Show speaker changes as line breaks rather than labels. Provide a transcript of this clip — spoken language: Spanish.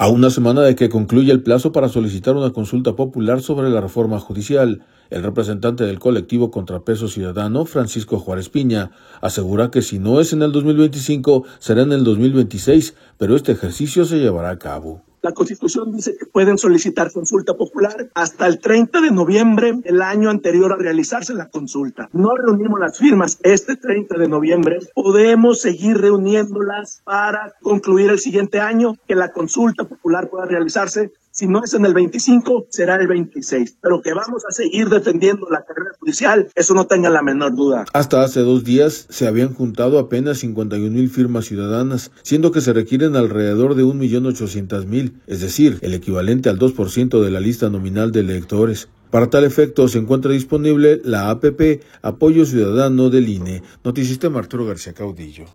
A una semana de que concluya el plazo para solicitar una consulta popular sobre la reforma judicial, el representante del colectivo Contrapeso Ciudadano, Francisco Juárez Piña, asegura que si no es en el 2025, será en el 2026, pero este ejercicio se llevará a cabo.
La Constitución dice que pueden solicitar consulta popular hasta el 30 de noviembre del año anterior a realizarse la consulta. No reunimos las firmas este 30 de noviembre. Podemos seguir reuniéndolas para concluir el siguiente año, que la consulta popular pueda realizarse. Si no es en el 25, será el 26. Pero que vamos a seguir defendiendo la carrera judicial, eso no tenga la menor duda.
Hasta hace 2 días se habían juntado apenas 51,000 firmas ciudadanas, siendo que se requieren alrededor de 1,800,000, es decir, el equivalente al 2% de la lista nominal de electores. Para tal efecto se encuentra disponible la APP Apoyo Ciudadano del INE. Notisistema Arturo García Caudillo.